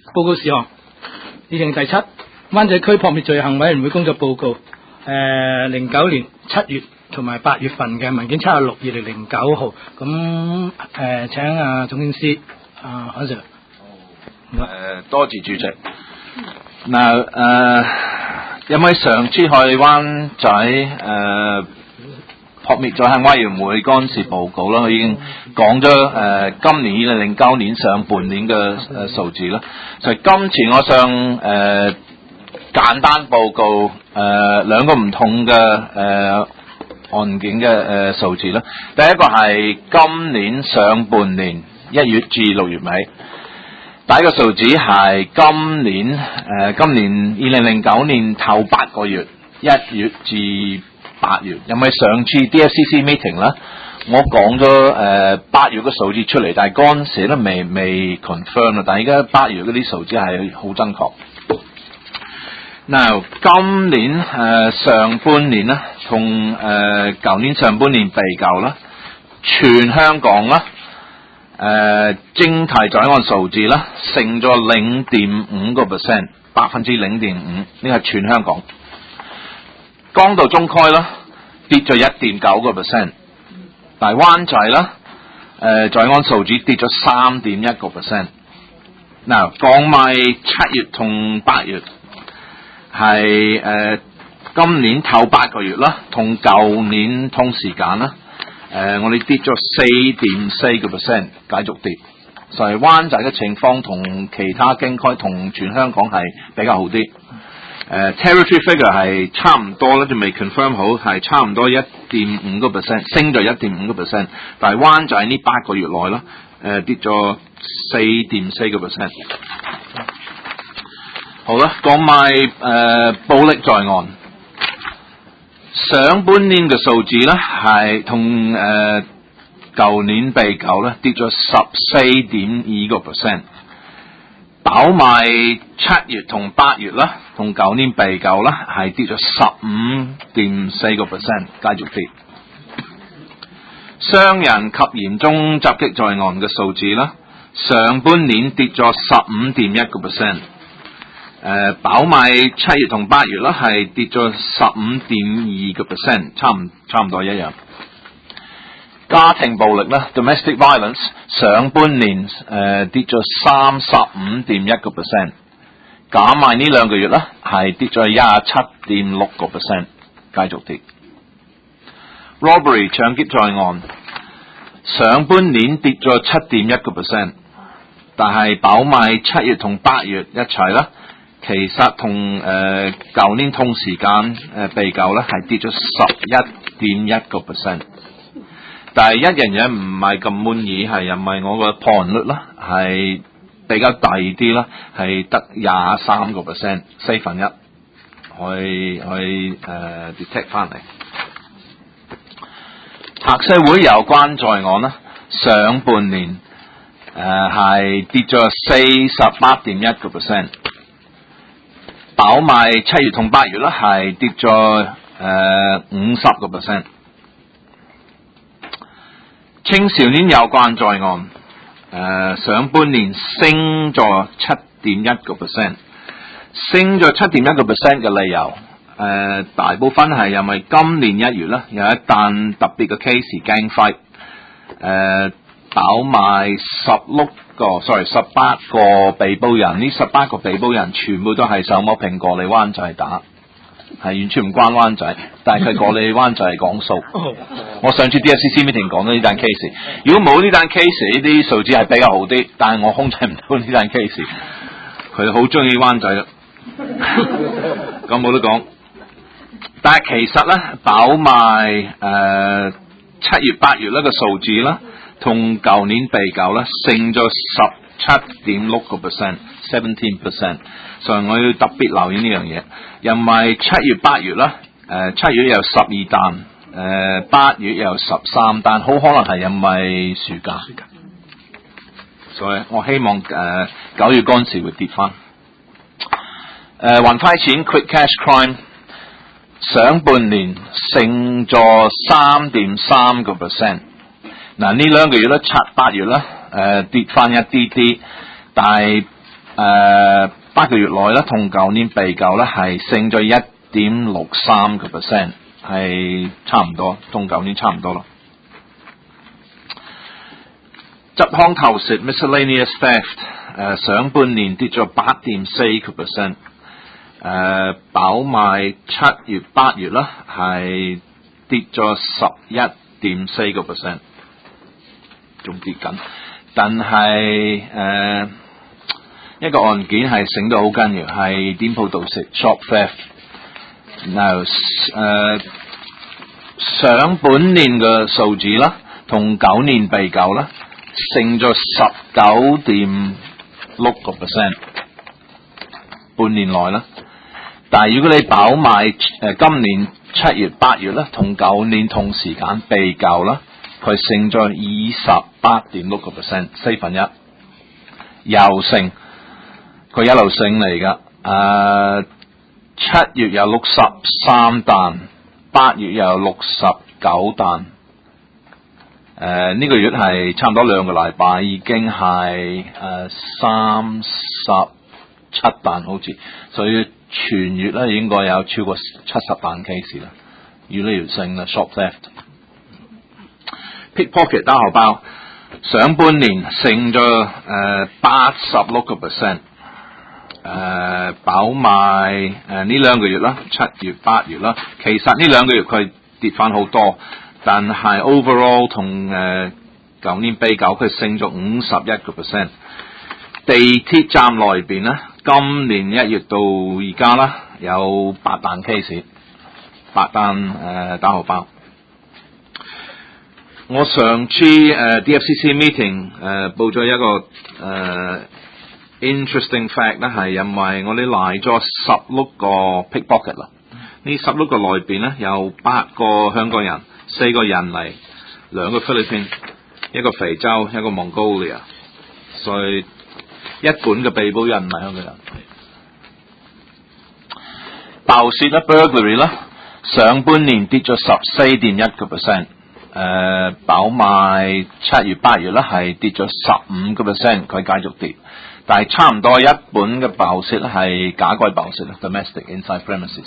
報告事項，議程第七，灣仔區撲滅罪行委員會工作報告，09年7月同埋8月份嘅文件76/2009號。咁請總警司韓 Sir。 多謝主席。嗱因為上次去灣仔撲滅罪行委員會嗰陣時報告啦，我已經講咗今年2009年上半年嘅數字啦。就今次我想簡單報告兩個唔同嘅案件嘅數字啦。第一個係今年上半年1月至6月尾。第一個數字係今年2009年頭8個月1月至8月，因為上次 DSCC meeting 啦，我講咗8月嘅數字出嚟，但係嗰陣時咧未 confirm 啊，但係而家8月嗰啲數字係好準確。Now 今年上半年啦，同舊年上半年比較啦，全香港啦。整體罪案數字啦，升咗0.5%， 0.5%，呢係全香港。港島中區啦，跌咗1.9%，但係灣仔啦，罪案數字跌咗3.1%。嗱，講埋7月同8月，係今年頭8個月啦，同舊年同時間啦。我哋跌咗4.4%，繼續跌，所以灣仔嘅情況同其他警區同全香港係比較好啲。Territory figure 係差唔多啦，就未 confirm 好，係差唔多1.5%，升咗1.5%，但係灣仔呢8個月內啦，跌咗4.4%。好啦，講埋暴力罪案。上半年嘅數字咧係同舊年比較咧跌咗14.2%，包埋7月同8月啦，同舊年比較咧係跌咗15.4%，繼續跌。傷人及嚴重襲擊罪案嘅數字啦，上半年跌咗15.1%。包埋7月同8月啦，係跌咗15.2%，差唔多一樣。家庭暴力啦 ，domestic violence， 上半年跌咗35.1%，減埋呢兩個月啦，係跌咗27.6%，繼續跌。robbery 搶劫罪案，上半年跌咗7.1%，但係包埋7月同8月一齊啦。其實同舊年同時間比較咧，係跌咗11.1%。但係一樣嘢唔係咁滿意，係因為我個破案率啦係比較低啲啦，係得23%，四分一去detect 翻嚟。黑社會有關罪案啦，上半年係跌咗48.1%。包埋7月同8月啦，係跌咗50%。青少年有關罪案，上半年升咗7.1%，升咗7.1%嘅理由，大部分係因為今年1月啦，有一單特別嘅 case gang fight，包埋18個被捕人，呢18個被捕人全部都係手摸蘋果嚟灣仔打，係完全唔關灣仔，但係佢過嚟灣仔講數。我上次 DSCC meeting 講咗呢單 case， 如果冇呢單 case， 呢啲數字係比較好啲，但係我控制唔到呢單 case， 佢好中意灣仔啦，咁冇得講。但係其實咧，包埋7月8月呢個數字啦。同舊年比較咧，升咗17.6%， 17%， 所以我要特別留意呢樣嘢。因為7月8月啦，7月有12單，8月有13單，好可能係因為暑假，所以我希望9月嗰陣時會跌翻。還快錢 quick cash crime 上半年升咗3.3%。嗱，呢兩個月咧，7、8月咧，跌翻一啲啲，但係 8個月內咧，同舊年比較咧係升咗 1.63%， 係差唔多，同舊年差唔多咯。執行投蝕 miscellaneous theft 上半年跌咗 8.4%， 爆買7月8月啦係跌咗 11.4%， 仲跌緊，但係一個案件係醒到好緊要，係店鋪盜竊 shop theft。嗱上半年嘅數字啦，同舊年比較啦，升咗 19.6%， 半年內啦。但係如果你爆買今年7月8月啦，同舊年同時間比較啦，佢升咗 28.6%， 四分一，又升，佢一路升嚟噶。7月有63單，8月有69單。呢個月係差唔多2個禮拜，已經係37單好似，所以全月咧應該有超過70單 case 啦，越嚟越升啦。shop theft、pickpocket 打荷包，上半年升咗86%，爆買呢2個月啦，7月8月啦，其實呢2個月佢跌翻好多。但係 overall 同舊年比較，佢升咗 51%。地鐵站內邊咧，今年1月到而家啦，有8單 case， 8單打荷包。我上次DFCC meeting 報咗一個interesting fact 咧，係因為我哋嚟咗16個 pickpocket 啦。呢16個內邊咧有8個香港人。4個印尼，2個菲律賓，一個非洲，一個 Mongolia， 所以一半嘅被捕人唔係香港人。盜竊啦 burglary 啦，上半年跌咗 14.1%， 爆買7月8月啦係跌咗 15%， 佢繼續跌，但係差唔多一半嘅盜竊咧係假蓋盜竊啦 domestic inside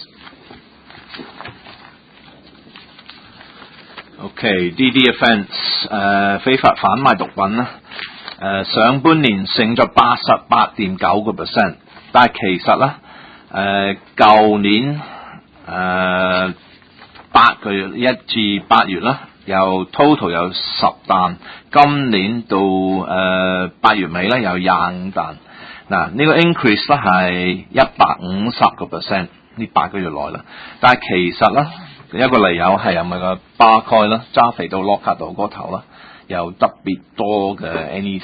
premises。OK，DD offence 非法販賣毒品啦，上半年升咗 88.9%， 但係其實咧舊年8個月1至8月啦，有 total 有10單，今年到8月尾咧有25單。嗱呢個 increase 咧係 150%， 呢8個月內啦，但係其實咧。一個理由係因為個巴蓋啦，揸肥到落卡道嗰頭啦，有特別多嘅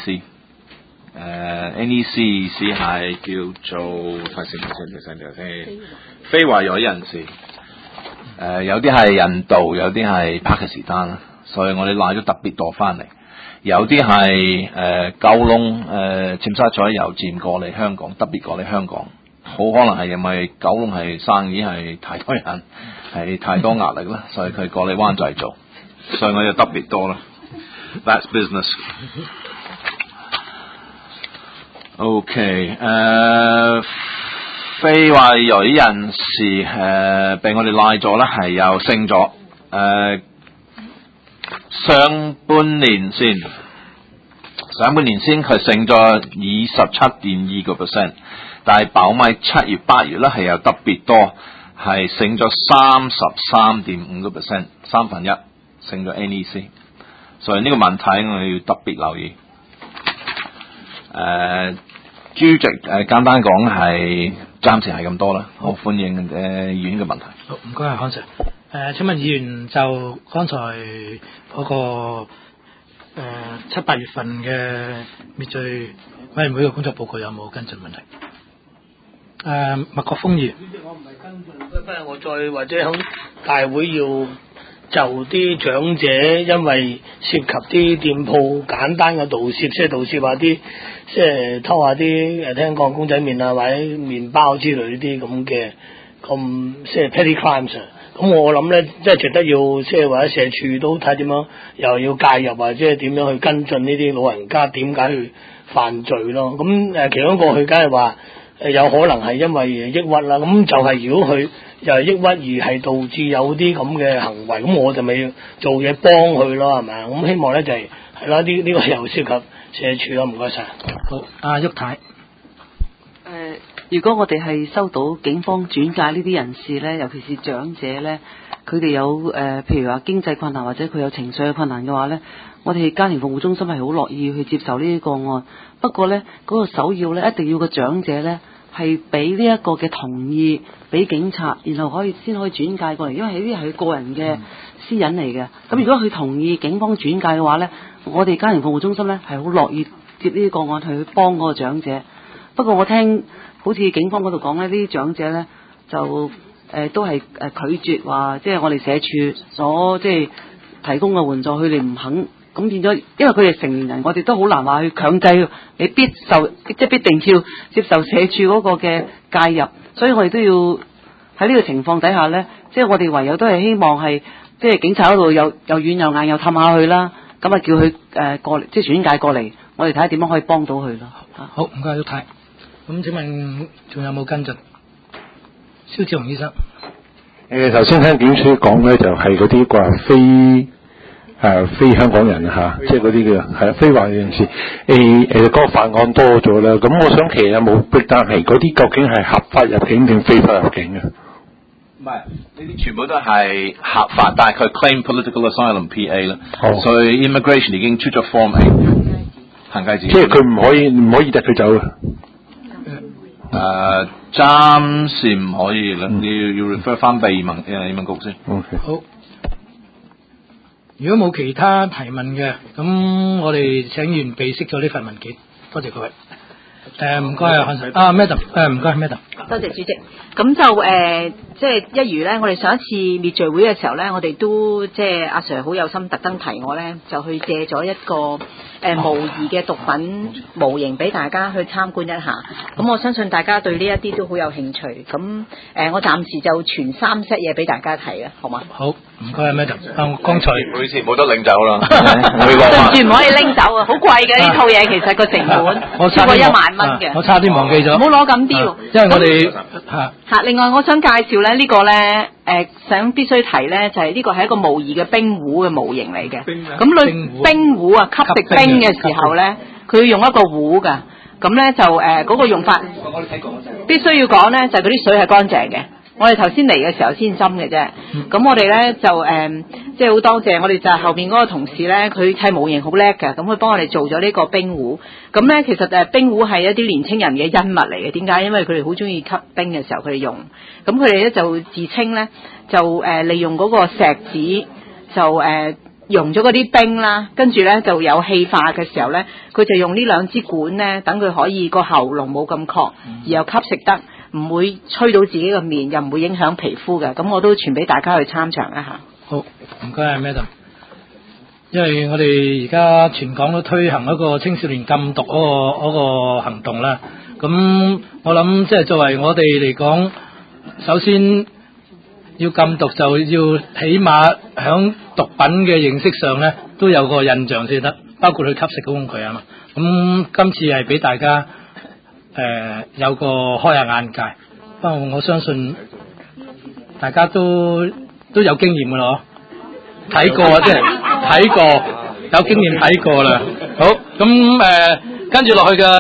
NEC。NEC 意思係叫做睇先，非華裔人士。有啲係印度，有啲係巴基斯坦啦，所以我哋拉咗特別多翻嚟。有啲係九龍尖沙咀郵件過嚟香港，特別過嚟香港。好可能係因為九龍係生意係太多人，係太多壓力啦，所以佢過嚟灣仔做，所以我就特別多啦。That's business。OK， 非華裔人士俾我哋拉咗啦，係又升咗。上半年先佢升咗 27.2%。但係爆買7月8月咧係有特別多，係升咗 33.5%， 三分一升咗 NEC， 所以呢個問題我哋要特別留意。主席簡單講係暫時係咁多啦，好歡迎議員嘅問題。 好，唔該康 Sir。請問議員就剛才嗰個7、8月份嘅滅罪委員會嘅工作報告有冇跟進問題？麥國鋒議員，我唔係跟進，不過我再或者響大會要就啲長者因為涉及啲店鋪簡單嘅盜竊，即係盜竊話啲即係偷下啲聽講公仔麵啊或者麵包之類呢啲咁嘅咁即係 petty crimes。咁我諗咧，即係值得要即係或者社署都睇點樣，又要介入或者點樣去跟進呢啲老人家點解去犯罪咯。咁其中一個佢梗係話有可能係因為抑鬱啦。咁就係如果佢又係抑鬱而係導致有啲咁嘅行為，咁我就咪要做嘢幫佢咯，係咪啊？咁希望咧就係啦，呢個又涉及社署咯，唔該晒。好，阿毓太。 如果我哋係收到警方轉介呢啲人士咧，尤其是長者咧，佢哋有譬如話經濟困難或者佢有情緒嘅困難嘅話咧，我哋家庭服務中心係好樂意去接受呢啲個案。不過咧，嗰個首要咧，一定要個長者咧係俾呢一個嘅同意俾警察，然後先可以轉介過嚟，因為呢啲係佢個人嘅私隱嚟嘅。咁如果佢同意警方轉介嘅話咧，我哋家庭服務中心咧係好樂意接呢啲個案去幫嗰個長者。不過我聽好似警方嗰度講咧，呢啲長者咧就都係拒絕話，即係我哋社署所即係提供嘅援助，佢哋唔肯。咁變咗，因為佢哋成年人，我哋都好難話去強制你必定要接受社署嗰個嘅介入，所以我哋都要喺呢個情況底下咧，即係我哋唯有都係希望係即係警察嗰度又軟又硬又氹下佢啦，咁啊叫佢過嚟，即係轉介過嚟，我哋睇下點樣可以幫到佢咯。 好，唔該，毓太。咁請問仲有冇跟進？蕭志雄醫生。 頭先聽警署講咧，就係嗰啲話非香港人即係嗰啲嘅非華人士。嗰個犯案多咗啦。咁我想其實有冇 breakdown 係嗰啲究竟係合法入境定非法入境嘅？ 唔係，呢啲全部都係合法，但係佢 claim political asylum PA 啦。所以 immigration 已經出咗 form A 行街紙。 即係佢唔可以帶佢走嘅。 暫時唔可以啦，要 refer 翻俾移民局先。 Okay. 好。如果冇其他提問嘅，咁我哋請員備悉咗呢份文件，多謝各位。唔該啊，漢 Sir。Madam， 唔該 Madam。 多謝主席。咁就即係一如咧，我哋上一次滅罪會嘅時候咧，我哋都即係阿 Sir 好有心，特登提我咧，就去借咗一個模擬嘅毒品模型俾大家去參觀一下。咁我相信大家對呢一啲都好有興趣。咁我暫時就傳3 set 嘢俾大家睇啊，好嘛？ 好，唔該 Madam。剛才唔好意思，冇得拎走啦。 對唔住，唔可以拎走啊，好貴嘅呢套嘢，其實個成本超過1萬蚊嘅。 我差啲忘記咗。 唔好攞咁刁。 因為我哋另外我想介紹咧呢個咧想必須提咧就係呢個係一個模擬嘅冰壺嘅模型嚟嘅。咁冰壺啊，吸食冰嘅時候咧，佢要用一個壺㗎。咁咧就嗰個用法必須要講咧，就係嗰啲水係乾淨嘅。我哋頭先嚟嘅時候先斟嘅啫。咁我哋咧就即係好多謝我哋就係後面嗰個同事咧，佢砌模型好叻㗎。咁佢幫我哋做咗呢個冰壺。咁咧其實冰壺係一啲年青人嘅恩物嚟嘅。點解？因為佢哋好中意吸冰嘅時候佢哋用。咁佢哋咧就自稱咧就利用嗰個錫紙就溶咗嗰啲冰啦，跟住咧就有氣化嘅時候咧，佢就用呢2支管咧，等佢可以個喉嚨冇咁確，而又吸食得，唔會吹到自己個面，又唔會影響皮膚嘅。咁我都傳俾大家去參詳一下。 好，唔該啊 Madam。因為我哋而家全港都推行一個青少年禁毒嗰個行動啦。咁我諗即係作為我哋嚟講，首先要禁毒就要起碼響毒品嘅認識上咧都有個印象先得，包括去吸食嗰工具啊嘛。咁今次係俾大家有個開下眼界，不過我相信大家都有經驗噶咯，睇過啊，即係睇過有經驗睇過啦。好，咁跟住落去嘅。